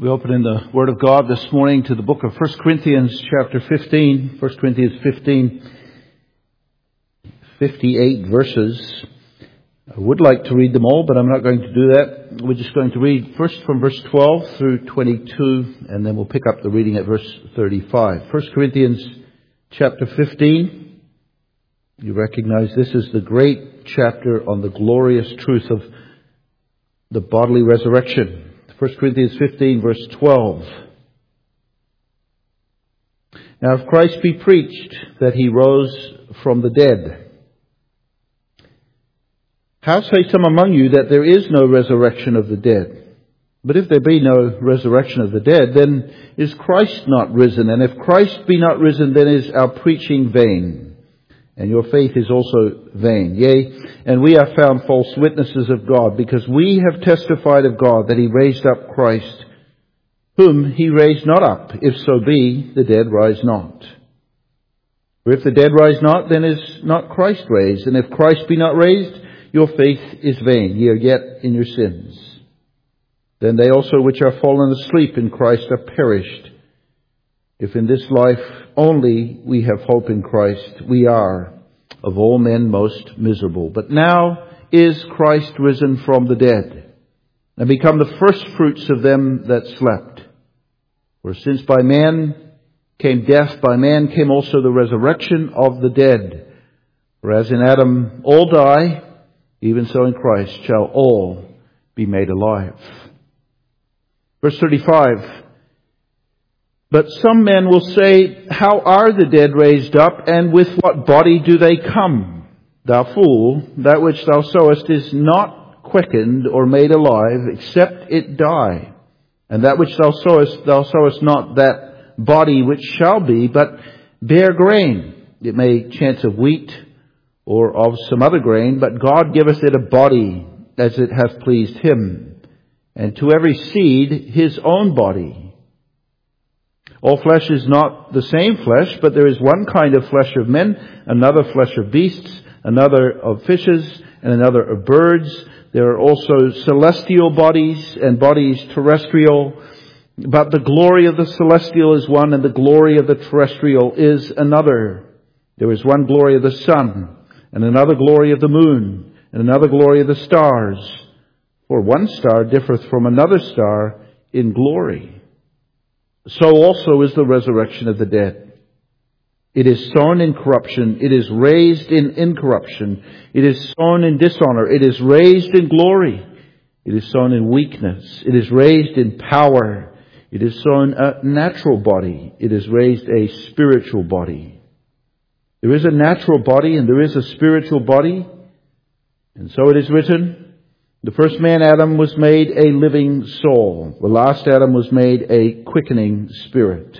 We open in the Word of God this morning to the book of 1 Corinthians chapter 15. 1 Corinthians 15, 58 verses. I would like to read them all, but I'm not going to do that. We're just going to read first from verse 12 through 22, and then we'll pick up the reading at verse 35. 1 Corinthians chapter 15. You recognize this is the great chapter on the glorious truth of the bodily resurrection. 1 Corinthians 15 verse 12. Now if Christ be preached that he rose from the dead, how say some among you that there is no resurrection of the dead? But if there be no resurrection of the dead, then is Christ not risen? And if Christ be not risen, then is our preaching vain, and your faith is also vain. Yea, and we are found false witnesses of God, because we have testified of God that he raised up Christ, whom he raised not up, if so be the dead rise not. For if the dead rise not, then is not Christ raised. And if Christ be not raised, your faith is vain, ye are yet in your sins. Then they also which are fallen asleep in Christ are perished. If in this life only we have hope in Christ, we are of all men most miserable. But now is Christ risen from the dead, and become the first fruits of them that slept. For since by man came death, by man came also the resurrection of the dead. For as in Adam all die, even so in Christ shall all be made alive. Verse 35. But some men will say, how are the dead raised up, and with what body do they come? Thou fool, that which thou sowest is not quickened or made alive, except it die. And that which thou sowest not that body which shall be, but bare grain. It may chance of wheat or of some other grain, but God giveth it a body as it hath pleased him, and to every seed his own body. All flesh is not the same flesh, but there is one kind of flesh of men, another flesh of beasts, another of fishes, and another of birds. There are also celestial bodies and bodies terrestrial, but the glory of the celestial is one, and the glory of the terrestrial is another. There is one glory of the sun, and another glory of the moon, and another glory of the stars. For one star differeth from another star in glory. So also is the resurrection of the dead. It is sown in corruption. It is raised in incorruption. It is sown in dishonor. It is raised in glory. It is sown in weakness. It is raised in power. It is sown a natural body. It is raised a spiritual body. There is a natural body and there is a spiritual body. And so it is written, the first man, Adam, was made a living soul. The last Adam was made a quickening spirit.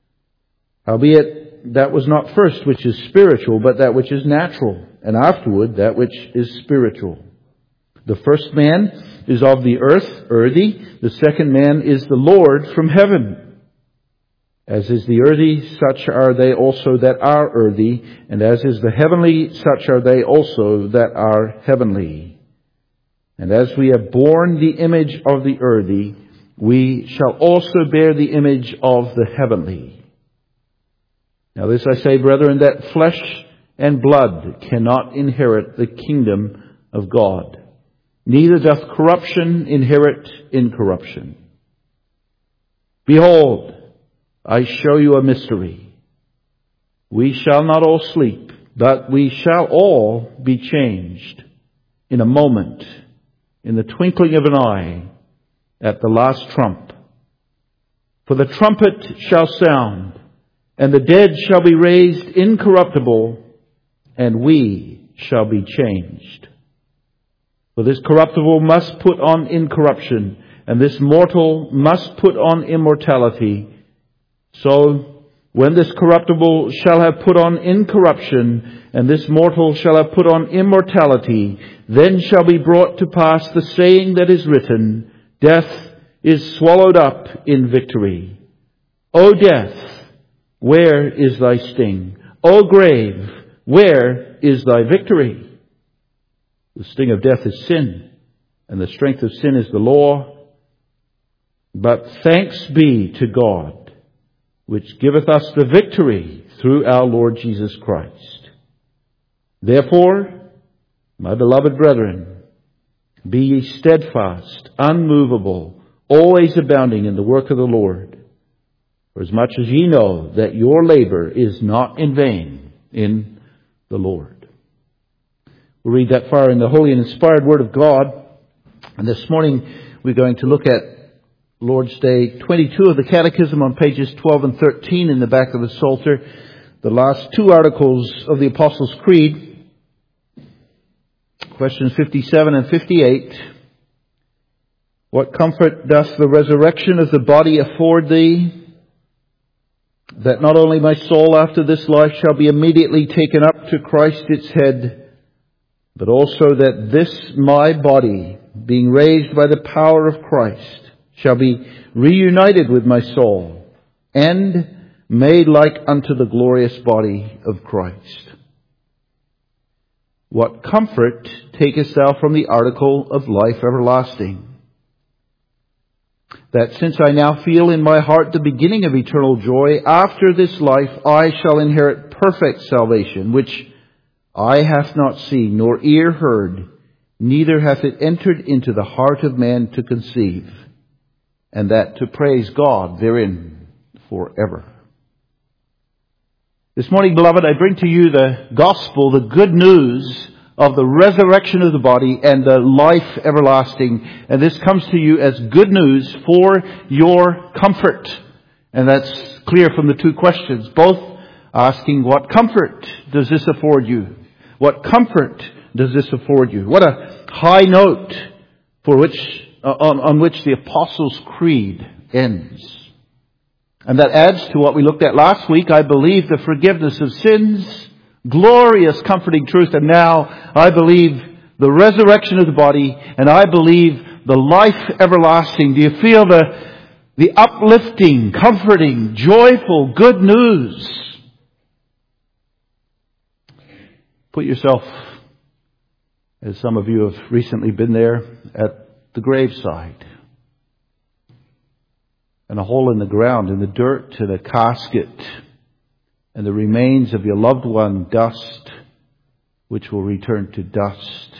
Howbeit, that was not first which is spiritual, but that which is natural, and afterward that which is spiritual. The first man is of the earth, earthy. The second man is the Lord from heaven. As is the earthy, such are they also that are earthy, and as is the heavenly, such are they also that are heavenly. And as we have borne the image of the earthy, we shall also bear the image of the heavenly. Now this I say, brethren, that flesh and blood cannot inherit the kingdom of God. Neither doth corruption inherit incorruption. Behold, I show you a mystery. We shall not all sleep, but we shall all be changed in a moment, in the twinkling of an eye, at the last trump. For the trumpet shall sound, and the dead shall be raised incorruptible, and we shall be changed. For this corruptible must put on incorruption, and this mortal must put on immortality. So, when this corruptible shall have put on incorruption, and this mortal shall have put on immortality, then shall be brought to pass the saying that is written, death is swallowed up in victory. O death, where is thy sting? O grave, where is thy victory? The sting of death is sin, and the strength of sin is the law. But thanks be to God, which giveth us the victory through our Lord Jesus Christ. Therefore, my beloved brethren, be ye steadfast, unmovable, always abounding in the work of the Lord, for as much as ye know that your labor is not in vain in the Lord. We'll read that far in the holy and inspired Word of God. And this morning we're going to look at Lord's Day 22 of the Catechism on pages 12 and 13 in the back of the Psalter, the last two articles of the Apostles' Creed, questions 57 and 58. What comfort doth the resurrection of the body afford thee, that not only my soul after this life shall be immediately taken up to Christ its head, but also that this my body, being raised by the power of Christ, shall be reunited with my soul, and made like unto the glorious body of Christ. What comfort takest thou from the article of life everlasting? That since I now feel in my heart the beginning of eternal joy, after this life I shall inherit perfect salvation, which eye hath not seen, nor ear heard, neither hath it entered into the heart of man to conceive, and that to praise God therein forever. This morning, beloved, I bring to you the gospel, the good news of the resurrection of the body and the life everlasting. And this comes to you as good news for your comfort. And that's clear from the two questions, both asking, what comfort does this afford you? What comfort does this afford you? What a high note for which on which the Apostles' Creed ends. And that adds to what we looked at last week. I believe the forgiveness of sins, glorious comforting truth, and now I believe the resurrection of the body, and I believe the life everlasting. Do you feel the uplifting, comforting, joyful, good news? Put yourself, as some of you have recently been there, at the graveside. And a hole in the ground, in the dirt, and a casket, and the remains of your loved one, dust, which will return to dust.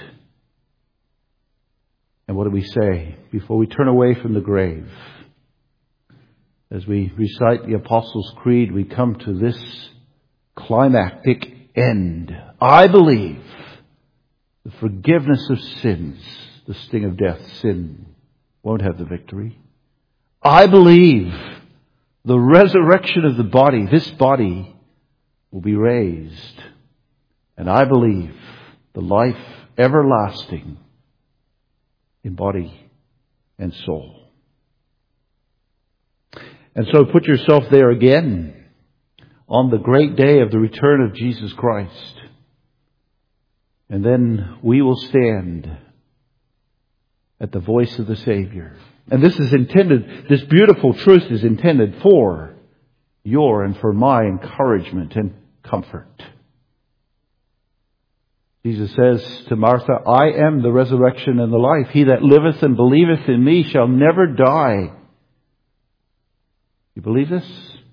And what do we say before we turn away from the grave? As we recite the Apostles' Creed, we come to this climactic end. I believe the forgiveness of sins, the sting of death, sin won't have the victory. I believe the resurrection of the body, this body will be raised. And I believe the life everlasting in body and soul. And so put yourself there again on the great day of the return of Jesus Christ. And then we will stand at the voice of the Savior. And this is intended, this beautiful truth is intended for your and for my encouragement and comfort. Jesus says to Martha, I am the resurrection and the life. He that liveth and believeth in me shall never die. You believe this?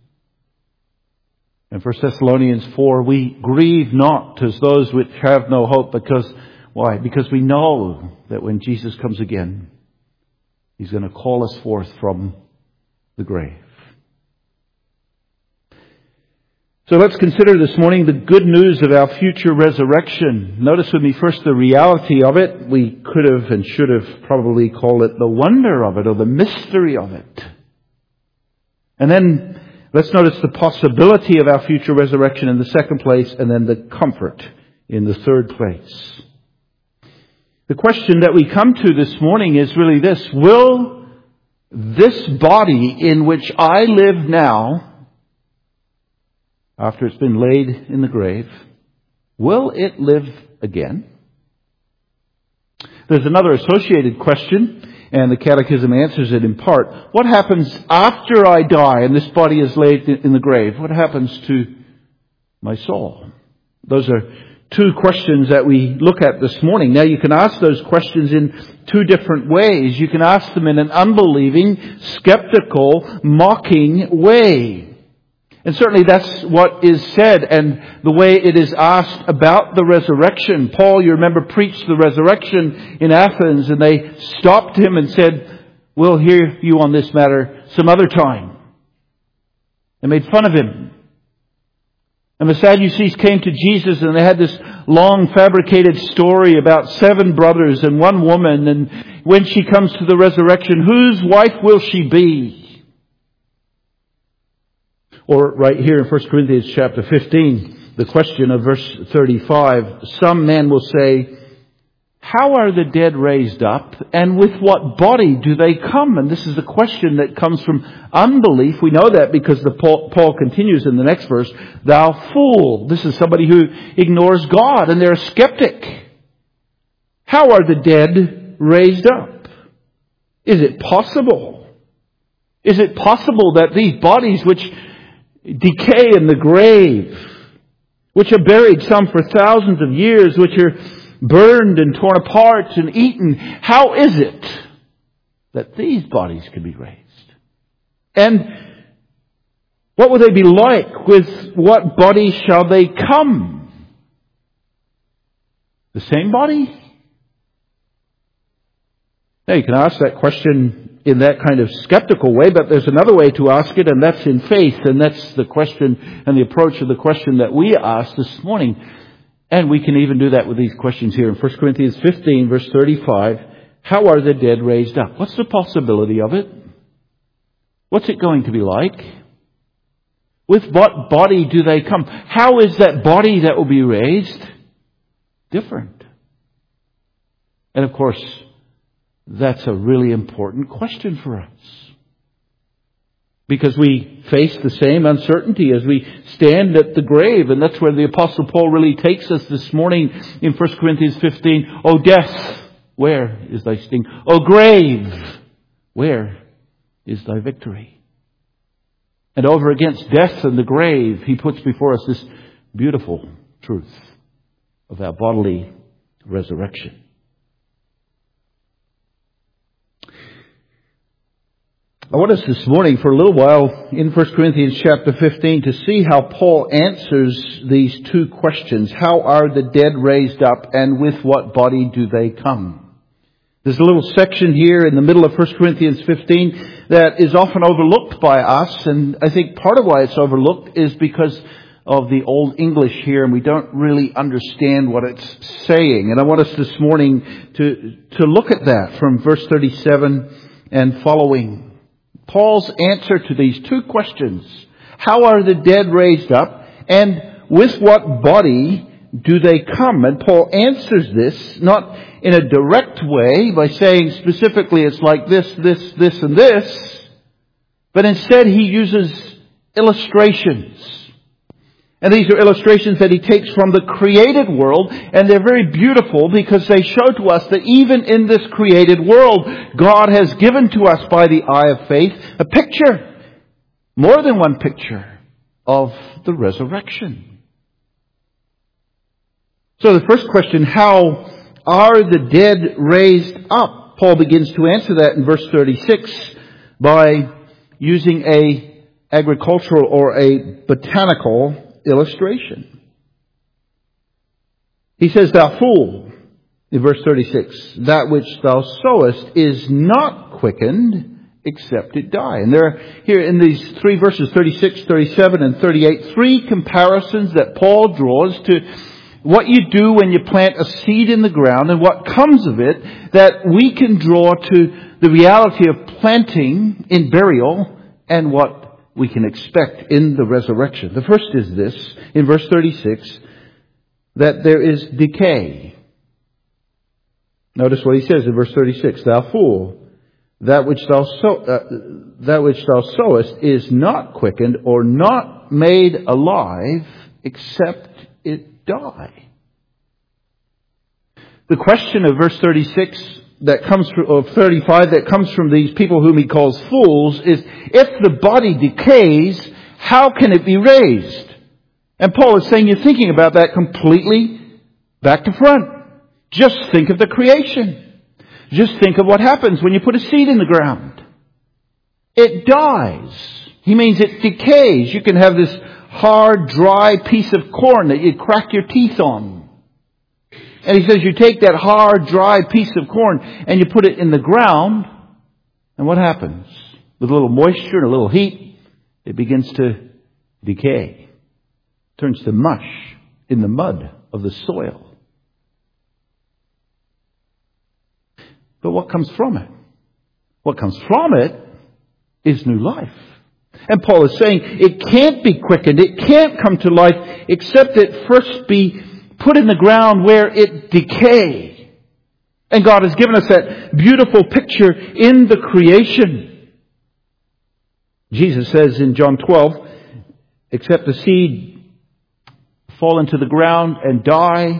In 1 Thessalonians 4, we grieve not as those which have no hope. Because, why? Because we know that when Jesus comes again, He's going to call us forth from the grave. So let's consider this morning the good news of our future resurrection. Notice with me first the reality of it. We could have and should have probably called it the wonder of it or the mystery of it. And then let's notice the possibility of our future resurrection in the second place, and then the comfort in the third place. The question that we come to this morning is really this: will this body in which I live now, after it's been laid in the grave, will it live again? There's another associated question, and the Catechism answers it in part. What happens after I die and this body is laid in the grave? What happens to my soul? Those are two questions that we look at this morning. Now you can ask those questions in two different ways. You can ask them in an unbelieving, skeptical, mocking way. And certainly that's what is said and the way it is asked about the resurrection. Paul, you remember, preached the resurrection in Athens, and they stopped him and said, "We'll hear you on this matter some other time." They made fun of him. And the Sadducees came to Jesus, and they had this long fabricated story about 7 brothers and 1 woman, and when she comes to the resurrection, whose wife will she be? Or right here in 1 Corinthians chapter 15, the question of verse 35, some men will say, "How are the dead raised up, and with what body do they come?" And this is a question that comes from unbelief. We know that because Paul continues in the next verse, "Thou fool." This is somebody who ignores God, and they're a skeptic. How are the dead raised up? Is it possible? Is it possible that these bodies which decay in the grave, which are buried some for thousands of years, which are burned and torn apart and eaten, how is it that these bodies can be raised? And what will they be like? With what body shall they come? The same body? Now you can ask that question in that kind of skeptical way, but there's another way to ask it, and that's in faith, and that's the question and the approach of the question that we asked this morning. And we can even do that with these questions here in 1 Corinthians 15, verse 35. How are the dead raised up? What's the possibility of it? What's it going to be like? With what body do they come? How is that body that will be raised different? And of course, that's a really important question for us. Because we face the same uncertainty as we stand at the grave. And that's where the Apostle Paul really takes us this morning in 1 Corinthians 15. "O death, where is thy sting? O grave, where is thy victory?" And over against death and the grave, he puts before us this beautiful truth of our bodily resurrection. I want us this morning for a little while in 1 Corinthians chapter 15 to see how Paul answers these two questions. How are the dead raised up, and with what body do they come? There's a little section here in the middle of 1 Corinthians 15 that is often overlooked by us, and I think part of why it's overlooked is because of the Old English here, and we don't really understand what it's saying. And I want us this morning to look at that from verse 37 and following. Paul's answer to these two questions. How are the dead raised up, and with what body do they come? And Paul answers this not in a direct way by saying specifically it's like this, and this, but instead he uses illustrations. And these are illustrations that he takes from the created world, and they're very beautiful because they show to us that even in this created world, God has given to us by the eye of faith a picture, more than one picture, of the resurrection. So the first question, how are the dead raised up? Paul begins to answer that in verse 36 by using a agricultural or a botanical illustration. He says, "Thou fool," in verse 36, "that which thou sowest is not quickened except it die." And there are here in these 3 verses, 36, 37, and 38, 3 comparisons that Paul draws to what you do when you plant a seed in the ground and what comes of it, that we can draw to the reality of planting in burial and what we can expect in the resurrection. The first is this, in verse 36, that there is decay. Notice what he says in verse 36, "Thou fool, that which thou sowest is not quickened or not made alive except it die." The question of verse 36 that comes from, of 35 that comes from these people whom he calls fools is, if the body decays, how can it be raised? And Paul is saying you're thinking about that completely back to front. Just think of the creation. Just think of what happens when you put a seed in the ground. It dies. He means it decays. You can have this hard, dry piece of corn that you crack your teeth on. And he says you take that hard, dry piece of corn and you put it in the ground. And what happens? With a little moisture and a little heat, it begins to decay. Turns to mush in the mud of the soil. But what comes from it? What comes from it is new life. And Paul is saying it can't be quickened. It can't come to life except it first be put in the ground where it decay. And God has given us that beautiful picture in the creation. Jesus says in John 12, except the seed fall into the ground and die,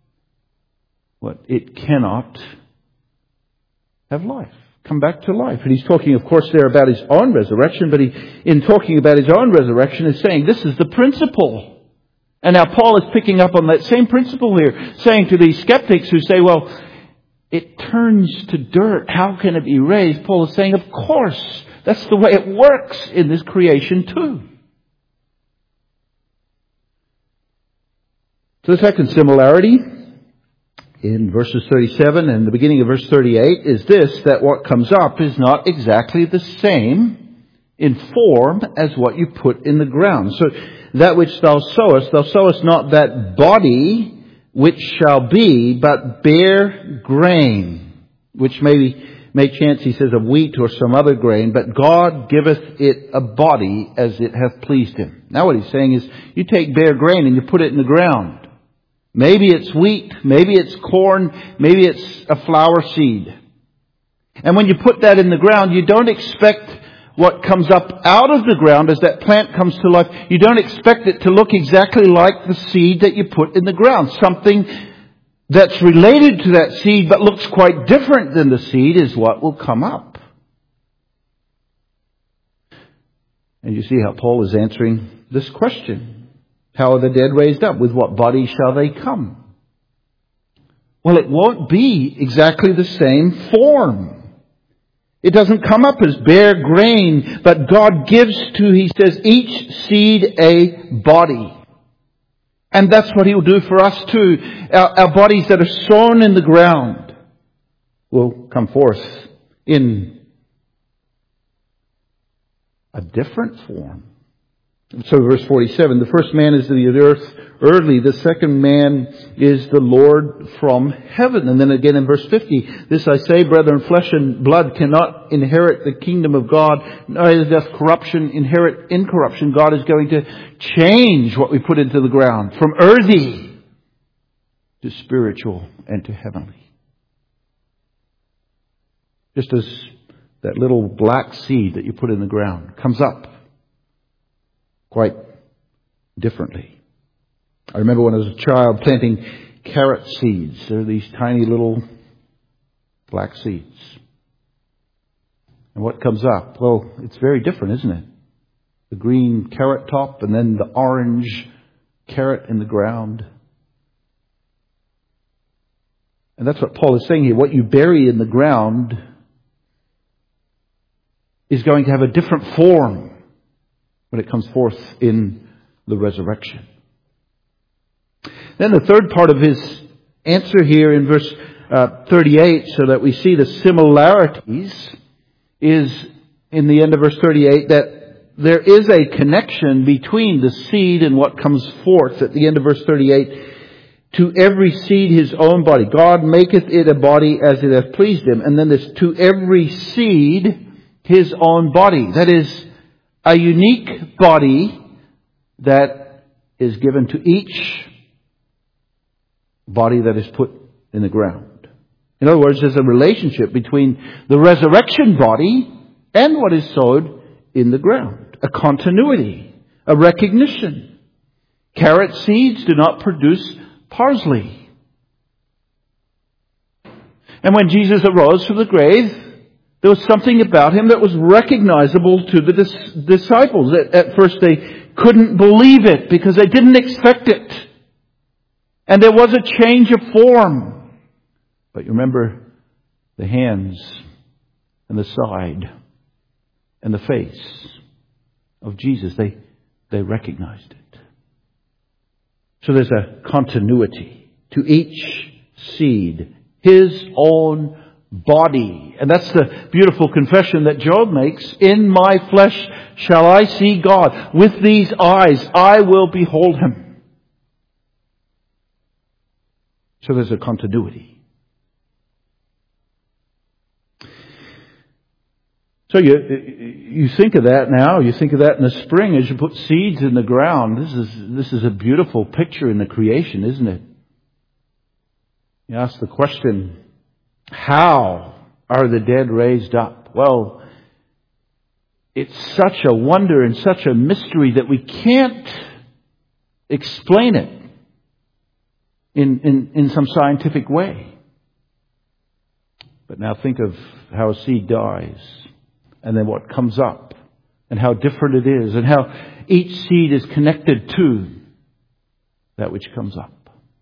it cannot have life. Come back to life. And he's talking, of course, there about his own resurrection, but in talking about his own resurrection, is saying this is the principle. And now Paul is picking up on that same principle here, saying to these skeptics who say, well, it turns to dirt. How can it be raised? Paul is saying, of course, that's the way it works in this creation too. So the second similarity in verses 37 and the beginning of verse 38 is this, that what comes up is not exactly the same in form as what you put in the ground. So that which thou sowest not that body which shall be, but bare grain, which may chance, he says, of wheat or some other grain, but God giveth it a body as it hath pleased him. Now what he's saying is, you take bare grain and you put it in the ground. Maybe it's wheat, maybe it's corn, maybe it's a flower seed. And when you put that in the ground, you don't expect what comes up out of the ground as that plant comes to life. You don't expect it to look exactly like the seed that you put in the ground. Something that's related to that seed but looks quite different than the seed is what will come up. And you see how Paul is answering this question. How are the dead raised up? With what body shall they come? Well, it won't be exactly the same form. It doesn't come up as bare grain, but God gives to, he says, each seed a body. And that's what He'll do for us too. Our bodies that are sown in the ground will come forth in a different form. So verse 47, the first man is of the earth early, the second man is the Lord from heaven. And then again in verse 50, this I say, brethren, flesh and blood cannot inherit the kingdom of God, neither doth corruption inherit incorruption. God is going to change what we put into the ground from earthy to spiritual and to heavenly. Just as that little black seed that you put in the ground comes up quite differently. I remember when I was a child planting carrot seeds. They're these tiny little black seeds. And what comes up? Well, it's very different, isn't it? The green carrot top and then the orange carrot in the ground. And that's what Paul is saying here. What you bury in the ground is going to have a different form when it comes forth in the resurrection. Then the third part of his answer here in verse 38, so that we see the similarities, is in the end of verse 38 that there is a connection between the seed and what comes forth. At the end of verse 38, to every seed his own body. God maketh it a body as it hath pleased him. And then there's to every seed his own body. That is a unique body that is given to each body that is put in the ground. In other words, there's a relationship between the resurrection body and what is sowed in the ground. A continuity, a recognition. Carrot seeds do not produce parsley. And when Jesus arose from the grave, there was something about him that was recognizable to the disciples. At first they couldn't believe it because they didn't expect it. And there was a change of form. But you remember the hands and the side and the face of Jesus. They recognized it. So there's a continuity to each seed, His own body. And that's the beautiful confession that Job makes. In my flesh shall I see God. With these eyes I will behold Him. So there's a continuity. So you think of that now. You think of that in the spring as you put seeds in the ground. This is a beautiful picture in the creation, isn't it? You ask the question, how are the dead raised up? Well, it's such a wonder and such a mystery that we can't explain it in some scientific way. But now think of how a seed dies, and then what comes up, and how different it is, and how each seed is connected to that which comes up.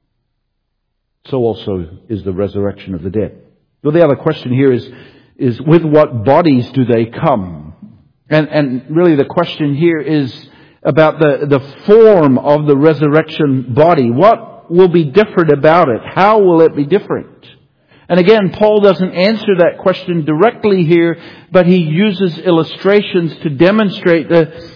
So also is the resurrection of the dead. Well, the other question here is with what bodies do they come? And really the question here is about the form of the resurrection body. What will be different about it? How will it be different? And again, Paul doesn't answer that question directly here, but he uses illustrations to demonstrate the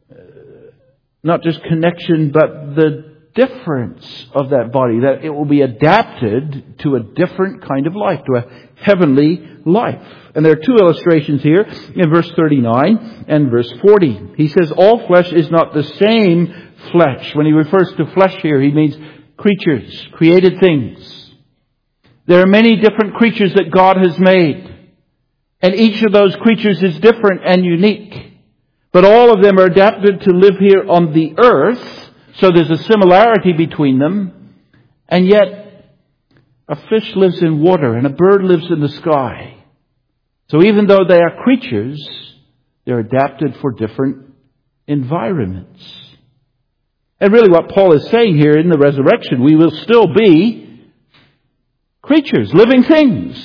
not just connection, but the difference of that body, that it will be adapted to a different kind of life, to a heavenly life. And there are two illustrations here in verse 39 and verse 40. He says, all flesh is not the same flesh. When he refers to flesh here, he means creatures, created things. There are many different creatures that God has made. And each of those creatures is different and unique. But all of them are adapted to live here on the earth. So there's a similarity between them. And yet, a fish lives in water and a bird lives in the sky. So even though they are creatures, they're adapted for different environments. And really what Paul is saying here in the resurrection, we will still be creatures, living things,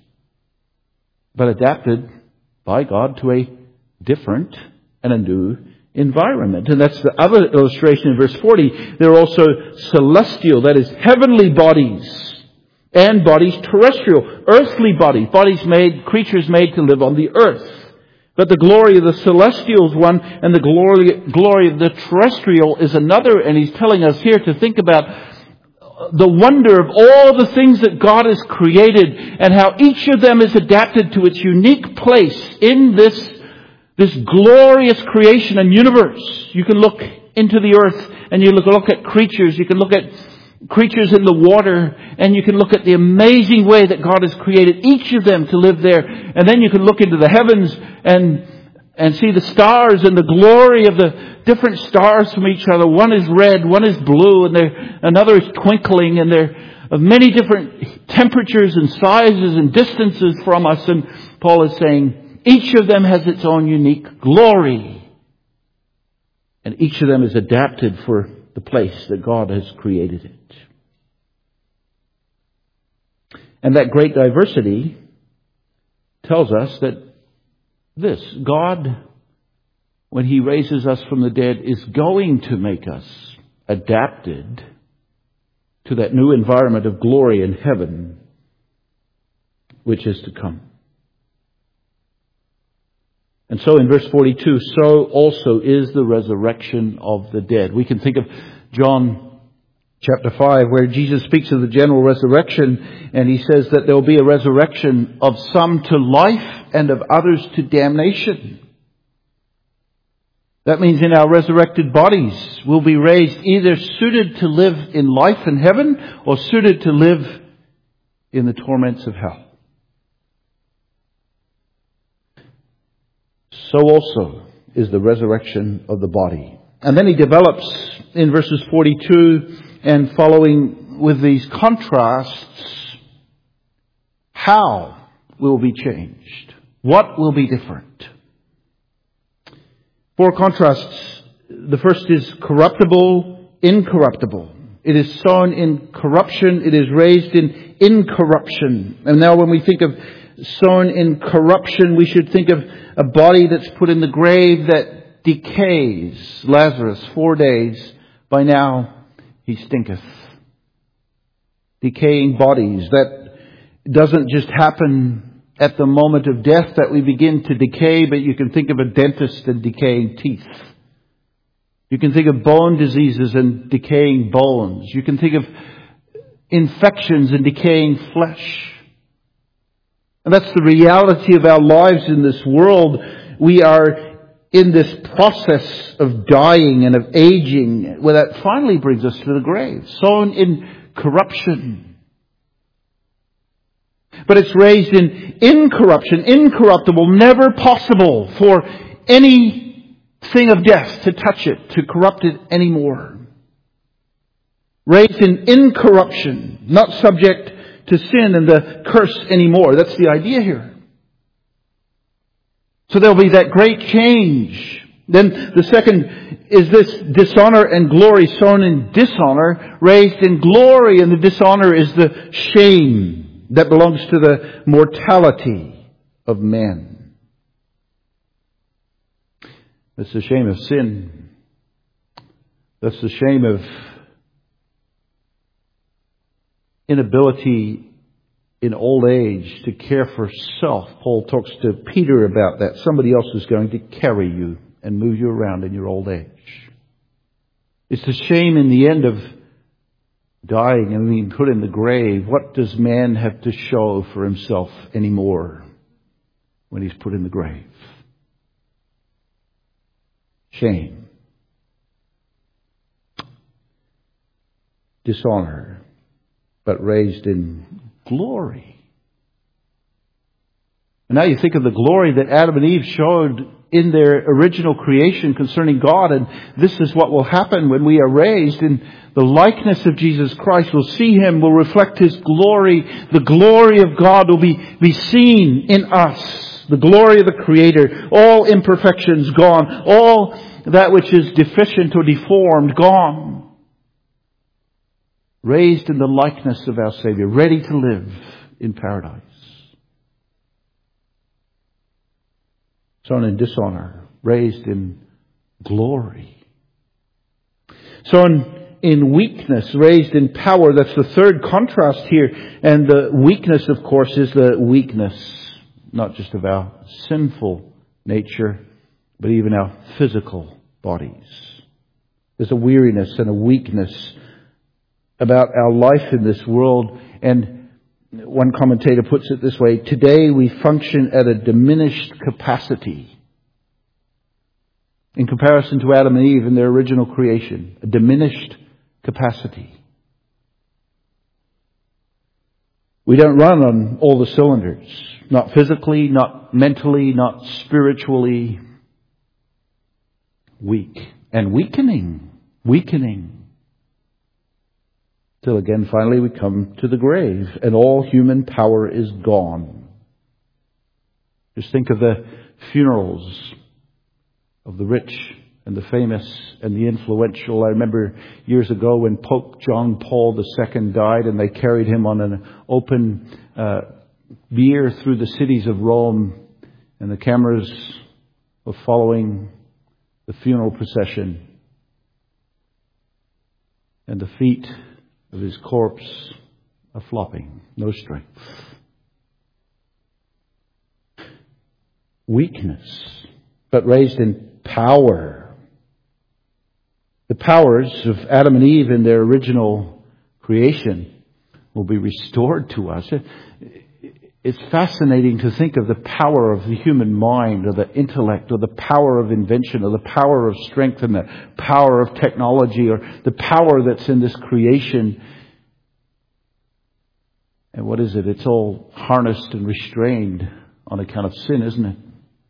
but adapted by God to a different and a new environment. And that's the other illustration in verse 40. There are also celestial, that is heavenly bodies, and bodies terrestrial, earthly bodies, creatures made to live on the earth. But the glory of the celestial is one, and the glory of the terrestrial is another. And he's telling us here to think about the wonder of all the things that God has created and how each of them is adapted to its unique place in this glorious creation and universe. You can look into the earth and you look at creatures. You can look at creatures in the water and you can look at the amazing way that God has created each of them to live there. And then you can look into the heavens and see the stars and the glory of the different stars from each other. One is red, one is blue, and another is twinkling, and they're of many different temperatures and sizes and distances from us. And Paul is saying each of them has its own unique glory. And each of them is adapted for the place that God has created it. And that great diversity tells us that God, when He raises us from the dead, is going to make us adapted to that new environment of glory in heaven, which is to come. And so in verse 42, so also is the resurrection of the dead. We can think of John chapter 5, where Jesus speaks of the general resurrection, and He says that there will be a resurrection of some to life and of others to damnation. That means in our resurrected bodies, we'll be raised either suited to live in life in heaven or suited to live in the torments of hell. So also is the resurrection of the body. And then he develops in verses 42 and following with these contrasts how will be changed. What will be different? Four contrasts. The first is corruptible, incorruptible. It is sown in corruption. It is raised in incorruption. And now when we think of sown in corruption, we should think of a body that's put in the grave that decays. Lazarus, 4 days. By now, he stinketh. Decaying bodies. That doesn't just happen at the moment of death that we begin to decay, but you can think of a dentist and decaying teeth. You can think of bone diseases and decaying bones. You can think of infections and decaying flesh. And that's the reality of our lives in this world. We are in this process of dying and of aging, where that finally brings us to the grave, sown in corruption. But it's raised in incorruption, incorruptible, never possible for any thing of death to touch it, to corrupt it anymore. Raised in incorruption, not subject to sin and the curse anymore. That's the idea here. So there'll be that great change. Then the second is this dishonor and glory, sown in dishonor, raised in glory, and the dishonor is the shame that belongs to the mortality of men. That's the shame of sin. That's the shame of inability in old age to care for self. Paul talks to Peter about that. Somebody else is going to carry you and move you around in your old age. It's the shame in the end of dying and being put in the grave. What does man have to show for himself anymore when he's put in the grave? Shame. Dishonor, but raised in glory. And now you think of the glory that Adam and Eve showed in their original creation concerning God, and this is what will happen when we are raised in the likeness of Jesus Christ. We'll see Him, we'll reflect His glory. The glory of God will be seen in us. The glory of the Creator, all imperfections gone, all that which is deficient or deformed gone. Raised in the likeness of our Savior, ready to live in paradise. Sown in dishonor, raised in glory. Sown in weakness, raised in power. That's the third contrast here. And the weakness, of course, is the weakness not just of our sinful nature, but even our physical bodies. There's a weariness and a weakness about our life in this world. And one commentator puts it this way: today we function at a diminished capacity in comparison to Adam and Eve in their original creation. A diminished capacity. We don't run on all the cylinders. Not physically, not mentally, not spiritually. Weak and weakening. Till again, finally, we come to the grave and all human power is gone. Just think of the funerals of the rich and the famous and the influential. I remember years ago when Pope John Paul II died and they carried him on an open bier through the cities of Rome, and the cameras were following the funeral procession, and the feet of his corpse are flopping, no strength. Weakness, but raised in power. The powers of Adam and Eve in their original creation will be restored to us. It's fascinating to think of the power of the human mind, or the intellect, or the power of invention, or the power of strength, and the power of technology, or the power that's in this creation. And what is it? It's all harnessed and restrained on account of sin, isn't it?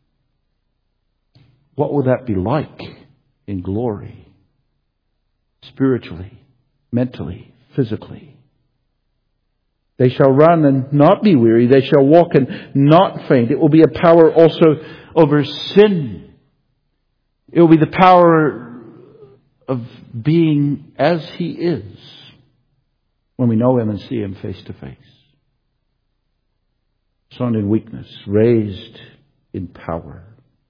What will that be like in glory? Spiritually, mentally, physically. They shall run and not be weary. They shall walk and not faint. It will be a power also over sin. It will be the power of being as He is, when we know Him and see Him face to face. Sown in weakness, raised in power.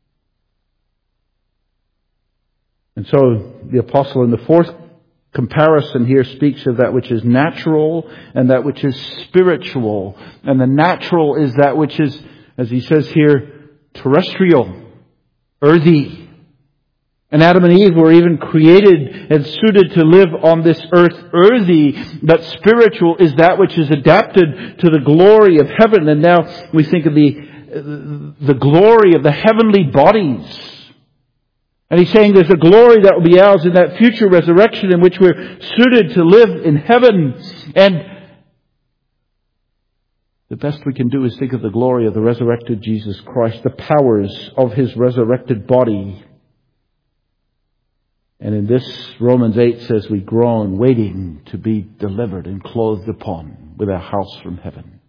And so the apostle in the fourth comparison here speaks of that which is natural and that which is spiritual. And the natural is that which is, as he says here, terrestrial, earthy. And Adam and Eve were even created and suited to live on this earth earthy. But spiritual is that which is adapted to the glory of heaven. And now we think of the glory of the heavenly bodies. And he's saying there's a glory that will be ours in that future resurrection in which we're suited to live in heaven. And the best we can do is think of the glory of the resurrected Jesus Christ, the powers of His resurrected body. And in this, Romans 8 says, we groan, waiting to be delivered and clothed upon with a house from heaven.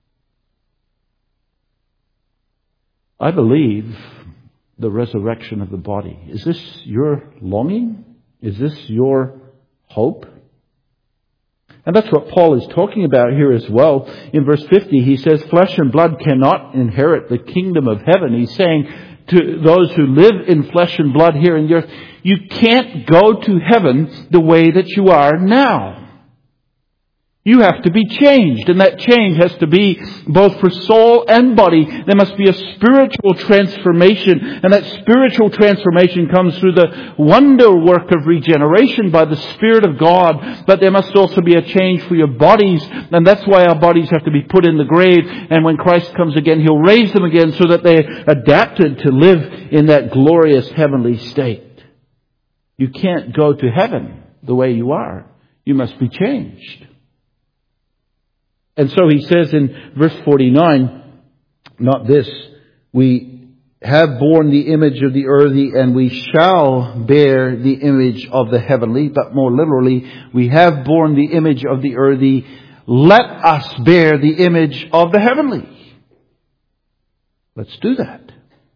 I believe the resurrection of the body. Is this your longing? Is this your hope? And that's what Paul is talking about here as well. In verse 50, he says, flesh and blood cannot inherit the kingdom of heaven. He's saying to those who live in flesh and blood here in the earth, you can't go to heaven the way that you are now. You have to be changed, and that change has to be both for soul and body. There must be a spiritual transformation, and that spiritual transformation comes through the wonder work of regeneration by the Spirit of God. But there must also be a change for your bodies, and that's why our bodies have to be put in the grave. And when Christ comes again, He'll raise them again so that they're adapted to live in that glorious heavenly state. You can't go to heaven the way you are. You must be changed. And so he says in verse 49, not this, we have borne the image of the earthy and we shall bear the image of the heavenly, but more literally, we have borne the image of the earthy, let us bear the image of the heavenly. Let's do that.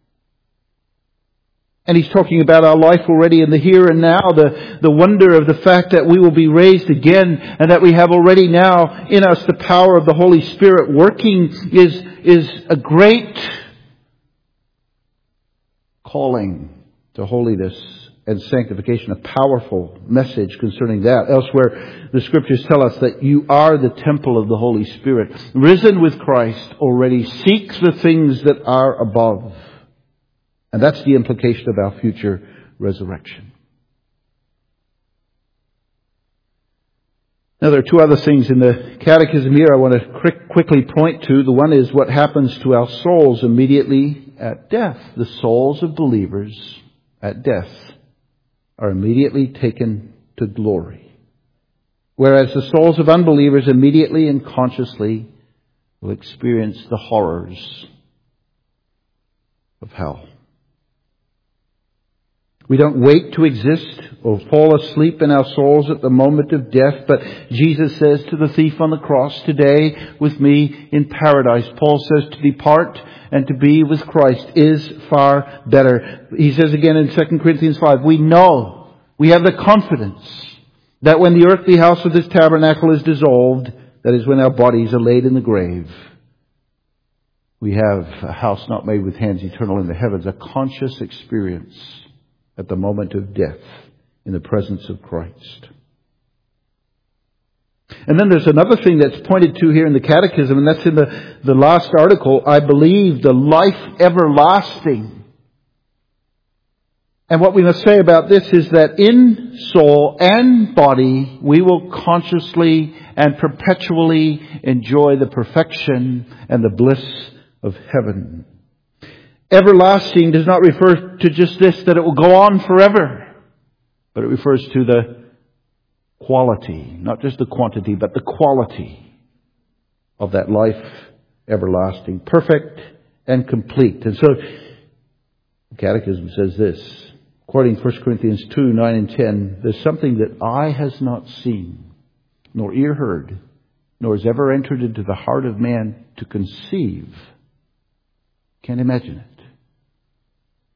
And he's talking about our life already in the here and now, the wonder of the fact that we will be raised again and that we have already now in us the power of the Holy Spirit working is a great calling to holiness and sanctification, a powerful message concerning that. Elsewhere, the Scriptures tell us that you are the temple of the Holy Spirit, risen with Christ already. Seek the things that are above. And that's the implication of our future resurrection. Now, there are two other things in the Catechism here I want to quickly point to. The one is what happens to our souls immediately at death. The souls of believers at death are immediately taken to glory, whereas the souls of unbelievers immediately and consciously will experience the horrors of hell. We don't wait to exist or fall asleep in our souls at the moment of death, but Jesus says to the thief on the cross, today with me in paradise. Paul says to depart and to be with Christ is far better. He says again in 2 Corinthians 5, we know, we have the confidence that when the earthly house of this tabernacle is dissolved, that is when our bodies are laid in the grave, we have a house not made with hands, eternal in the heavens, a conscious experience at the moment of death in the presence of Christ. And then there's another thing that's pointed to here in the Catechism, and that's in the last article, I believe the life everlasting. And what we must say about this is that in soul and body, we will consciously and perpetually enjoy the perfection and the bliss of heaven. Everlasting does not refer to just this, that it will go on forever, but it refers to the quality, not just the quantity, but the quality of that life everlasting, perfect and complete. And so the Catechism says this, according to 1 Corinthians 2, 9 and 10, there's something that eye has not seen, nor ear heard, nor has ever entered into the heart of man to conceive. Can't imagine it.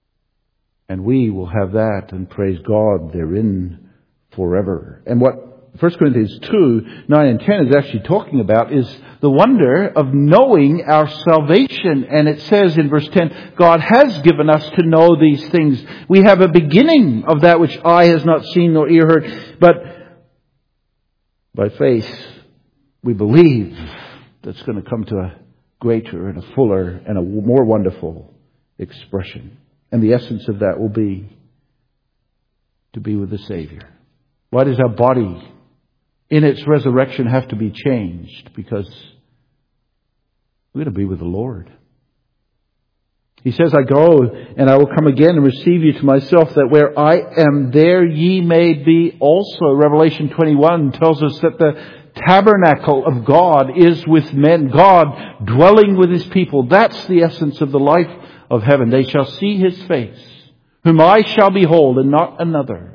And we will have that and praise God therein forever. And what 1 Corinthians 2, 9 and 10 is actually talking about is the wonder of knowing our salvation. And it says in verse 10, God has given us to know these things. We have a beginning of that which eye has not seen nor ear heard. But by faith, we believe that's going to come to a greater and a fuller and a more wonderful expression. And the essence of that will be to be with the Savior. Why does our body in its resurrection have to be changed? Because we're going to be with the Lord. He says, I go and I will come again and receive you to myself, that where I am, there ye may be also. Revelation 21 tells us that the tabernacle of God is with men. God dwelling with His people. That's the essence of the life of heaven. They shall see His face, whom I shall behold, and not another.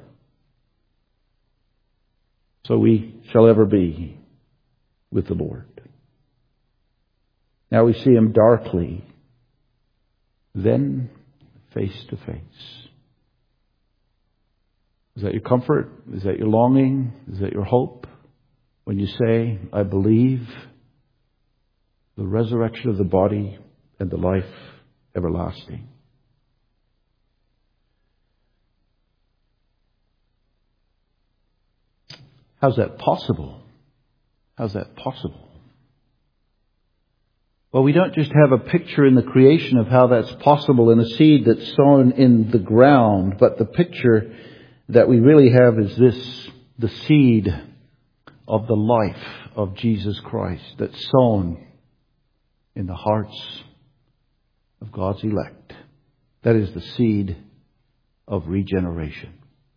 So we shall ever be with the Lord. Now we see Him darkly, then face to face. Is that your comfort? Is that your longing? Is that your hope? When you say, I believe the resurrection of the body and the life everlasting. How's that possible? How's that possible? Well, we don't just have a picture in the creation of how that's possible in a seed that's sown in the ground, but the picture that we really have is this, the seed of the life of Jesus Christ that's sown in the hearts of God's elect. That is the seed of regeneration.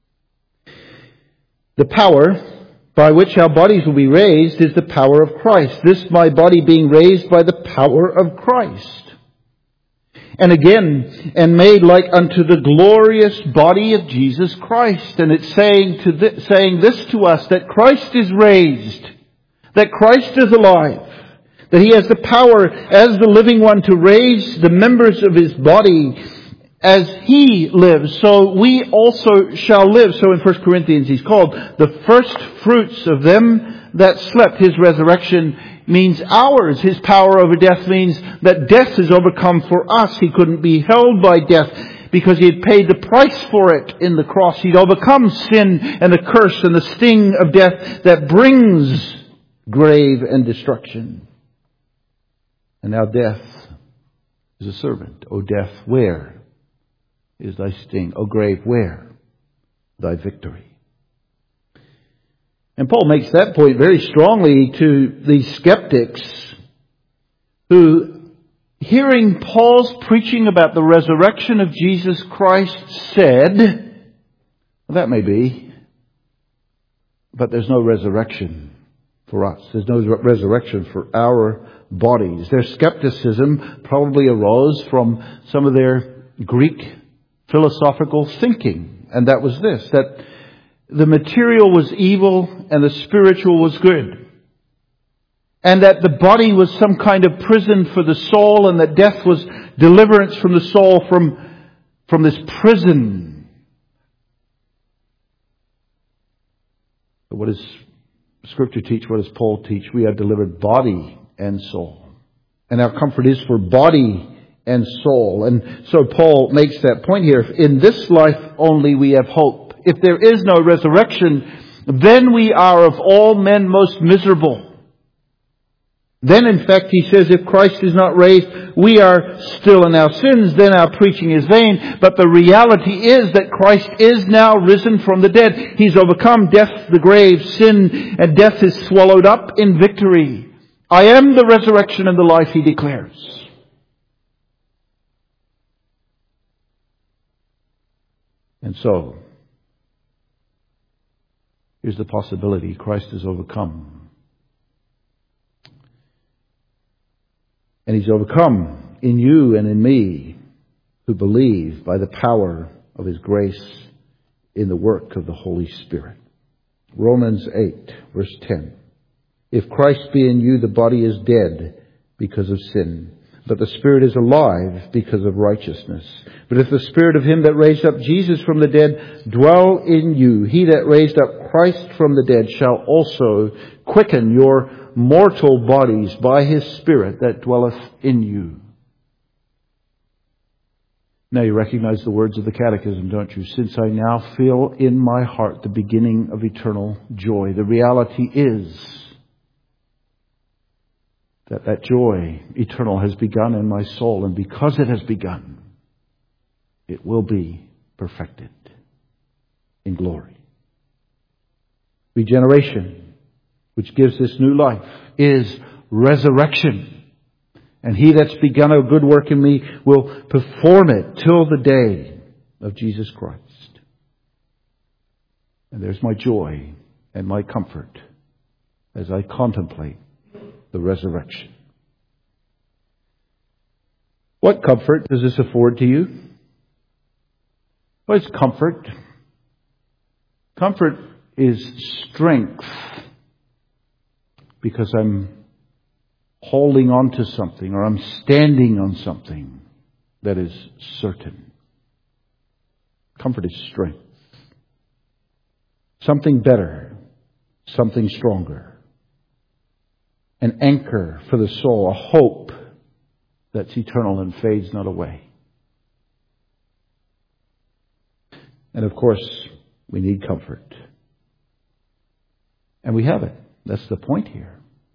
The power by which our bodies will be raised is the power of Christ. This my body being raised by the power of Christ. And again, and made like unto the glorious body of Jesus Christ. And it's saying this to us, that Christ is raised, that Christ is alive, that He has the power as the living one to raise the members of His body as He lives, so we also shall live. So in 1 Corinthians He's called the first fruits of them that slept. His resurrection means ours. His power over death means that death is overcome for us. He couldn't be held by death because He had paid the price for it in the cross. He'd overcome sin and the curse and the sting of death that brings grave and destruction. And now death is a servant. O death, where is thy sting? O grave, where thy victory? And Paul makes that point very strongly to these skeptics who, hearing Paul's preaching about the resurrection of Jesus Christ, said, well, that may be, but there's no resurrection for us. There's no resurrection for our bodies. Their skepticism probably arose from some of their Greek philosophical thinking. And that was this, that the material was evil and the spiritual was good. And that the body was some kind of prison for the soul, and that death was deliverance from the soul from this prison. But what does Scripture teach? What does Paul teach? We are delivered body and soul. And our comfort is for body and soul. And so Paul makes that point here. In this life only we have hope. If there is no resurrection, then we are of all men most miserable. Then in fact he says, if Christ is not raised, we are still in our sins, then our preaching is vain. But the reality is that Christ is now risen from the dead. He's overcome death, the grave, sin, and death is swallowed up in victory. I am the resurrection and the life, he declares. And so, here's the possibility. Christ is overcome. And He's overcome in you and in me who believe by the power of His grace in the work of the Holy Spirit. Romans 8, verse 10. If Christ be in you, the body is dead because of sin, but the spirit is alive because of righteousness. But if the spirit of him that raised up Jesus from the dead dwell in you, he that raised up Christ from the dead shall also quicken your mortal bodies by his spirit that dwelleth in you. Now you recognize the words of the Catechism, don't you? Since I now feel in my heart the beginning of eternal joy. The reality is that joy eternal has begun in my soul, and because it has begun, it will be perfected in glory. Regeneration, which gives this new life, is resurrection. And he that's begun a good work in me will perform it till the day of Jesus Christ. And there's my joy and my comfort as I contemplate the resurrection. What comfort does this afford to you? What is comfort? Comfort is strength because I'm holding on to something, or I'm standing on something that is certain. Comfort is strength. Something better, something stronger. An anchor for the soul, a hope that's eternal and fades not away. And of course, we need comfort. And we have it. That's the point here.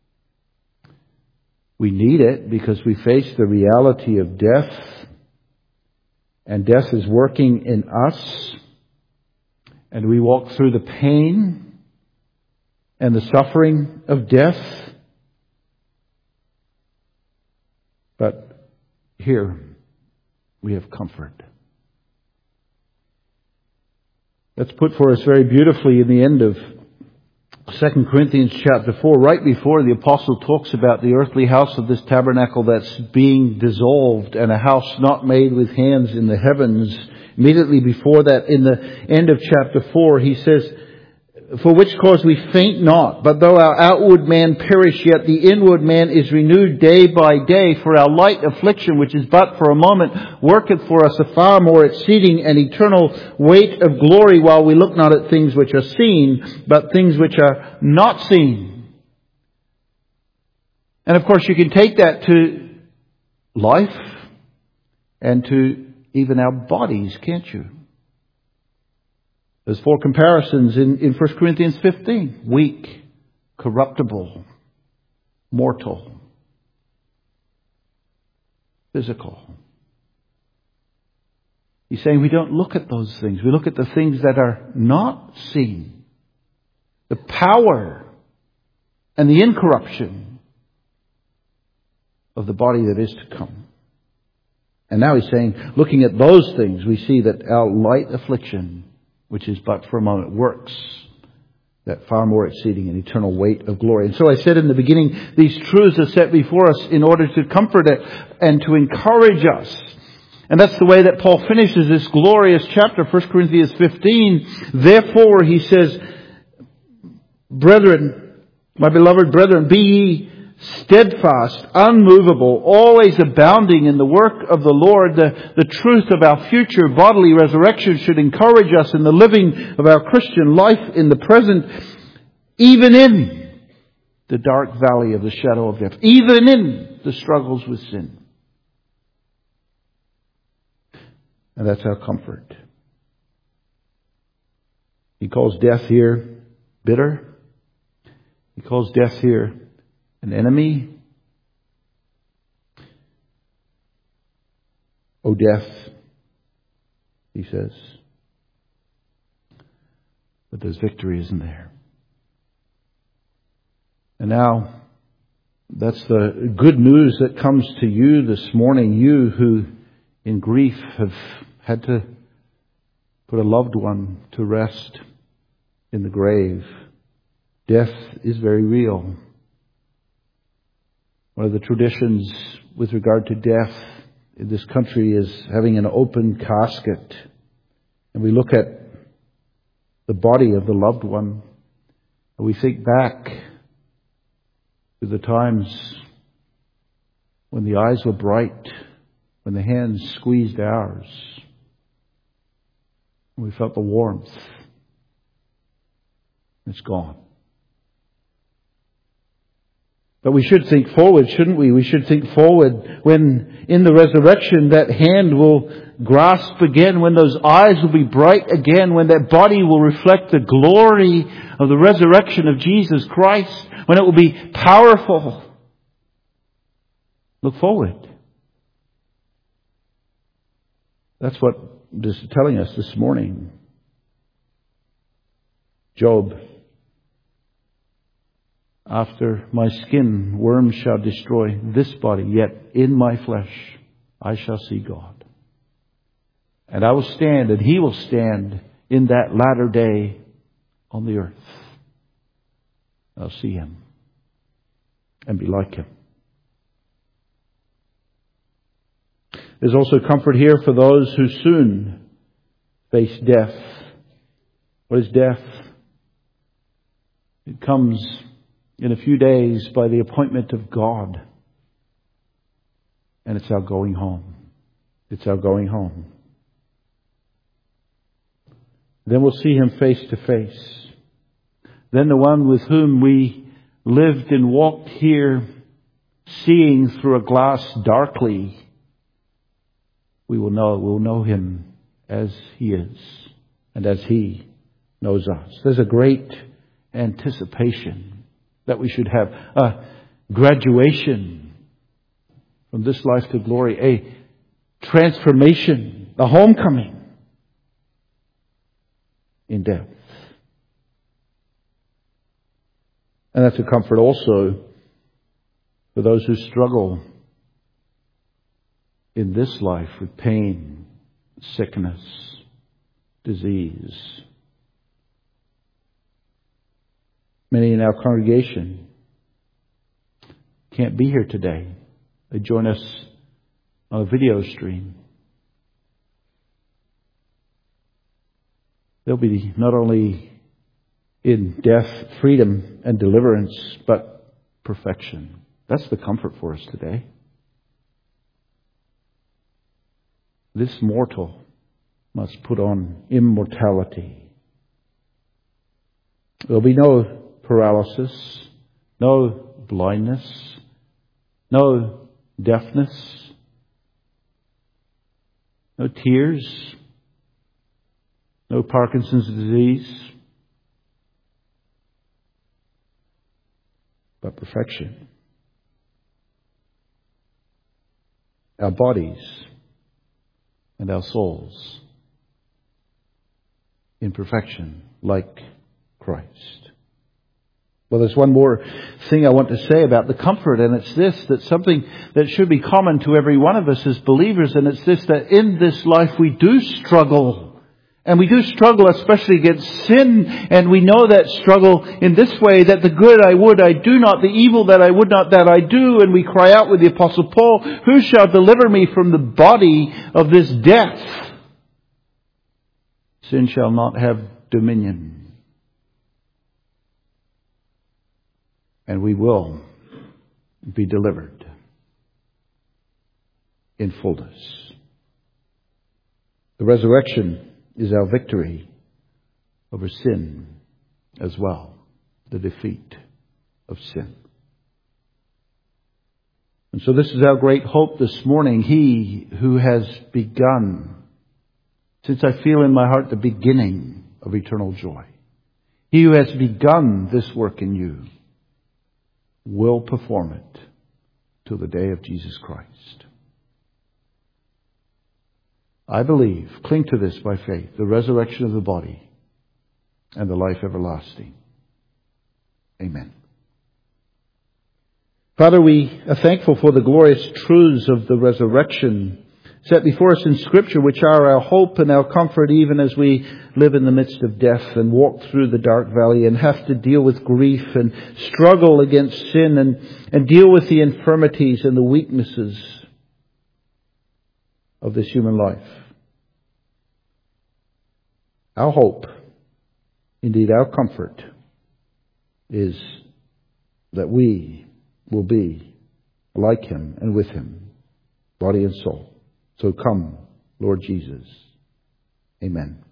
We need it because we face the reality of death, and death is working in us, and we walk through the pain and the suffering of death. But here we have comfort. That's put for us very beautifully in the end of 2 Corinthians chapter 4, right before the apostle talks about the earthly house of this tabernacle that's being dissolved and a house not made with hands in the heavens. Immediately before that, in the end of chapter 4, he says, for which cause we faint not, but though our outward man perish, yet the inward man is renewed day by day. For our light affliction, which is but for a moment, worketh for us a far more exceeding and eternal weight of glory, while we look not at things which are seen, but things which are not seen. And of course you can take that to life and to even our bodies, can't you? There's 4 comparisons in 1 Corinthians 15. Weak, corruptible, mortal, physical. He's saying we don't look at those things. We look at the things that are not seen. The power and the incorruption of the body that is to come. And now he's saying, looking at those things, we see that our light affliction, which is but for a moment, works that far more exceeding and eternal weight of glory. And so I said in the beginning, these truths are set before us in order to comfort it and to encourage us. And that's the way that Paul finishes this glorious chapter, 1 Corinthians 15. Therefore, he says, brethren, my beloved brethren, be ye steadfast, unmovable, always abounding in the work of the Lord. The truth of our future bodily resurrection should encourage us in the living of our Christian life in the present, even in the dark valley of the shadow of death, even in the struggles with sin. And that's our comfort. He calls death here bitter. He calls death here an enemy. O death, he says. But there's victory, isn't there? And now, that's the good news that comes to you this morning. You who in grief have had to put a loved one to rest in the grave. Death is very real. One of the traditions with regard to death in this country is having an open casket. And we look at the body of the loved one and we think back to the times when the eyes were bright, when the hands squeezed ours, we felt the warmth. It's gone. But we should think forward, shouldn't we? We should think forward when in the resurrection that hand will grasp again, when those eyes will be bright again, when that body will reflect the glory of the resurrection of Jesus Christ, when it will be powerful. Look forward. That's what this is telling us this morning. Job, after my skin worms shall destroy this body, yet in my flesh I shall see God. And I will stand, and He will stand in that latter day on the earth. I'll see Him and be like Him. There's also comfort here for those who soon face death. What is death? It comes in a few days by the appointment of God. And it's our going home. It's our going home. Then we'll see Him face to face. Then the one with whom we lived and walked here, seeing through a glass darkly, we'll know Him as He is and as He knows us. There's a great anticipation that we should have. A graduation from this life to glory. A transformation. A homecoming in death. And that's a comfort also for those who struggle in this life with pain, sickness, disease. Many in our congregation can't be here today. They join us on a video stream. They'll be not only in death, freedom, and deliverance, but perfection. That's the comfort for us today. This mortal must put on immortality. There'll be no paralysis, no blindness, no deafness, no tears, no Parkinson's disease, but perfection. Our bodies and our souls in perfection, like Christ. Well, there's one more thing I want to say about the comfort, and it's this, that something that should be common to every one of us as believers, and it's this, that in this life we do struggle. And we do struggle especially against sin, and we know that struggle in this way, that the good I would I do not, the evil that I would not that I do, and we cry out with the Apostle Paul, who shall deliver me from the body of this death? Sin shall not have dominion. And we will be delivered in fullness. The resurrection is our victory over sin as well. The defeat of sin. And so this is our great hope this morning. He who has begun, since I feel in my heart the beginning of eternal joy. He who has begun this work in you will perform it till the day of Jesus Christ. I believe, cling to this by faith, the resurrection of the body and the life everlasting. Amen. Father, we are thankful for the glorious truths of the resurrection set before us in Scripture, which are our hope and our comfort even as we live in the midst of death and walk through the dark valley and have to deal with grief and struggle against sin and deal with the infirmities and the weaknesses of this human life. Our hope, indeed our comfort, is that we will be like him and with him, body and soul. So come, Lord Jesus. Amen.